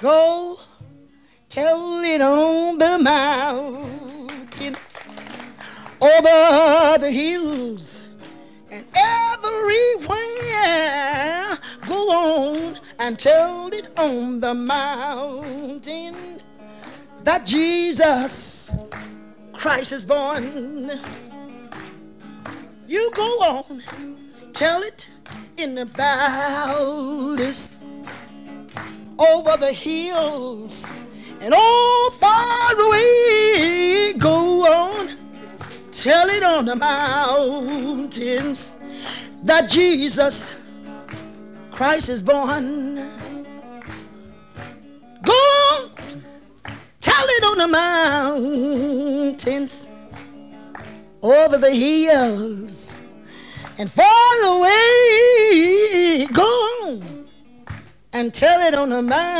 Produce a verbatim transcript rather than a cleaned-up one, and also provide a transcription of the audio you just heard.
Go tell it on the mountain, over the hills, and everywhere. Go on and tell it on the mountain that Jesus Christ is born. You go on, tell it in the valleys, over the hills, and all far away. Go on, tell it on the mountains that Jesus Christ is born. Go on, tell it on the mountains, over the hills, and far away. Go on and tell it on the mountains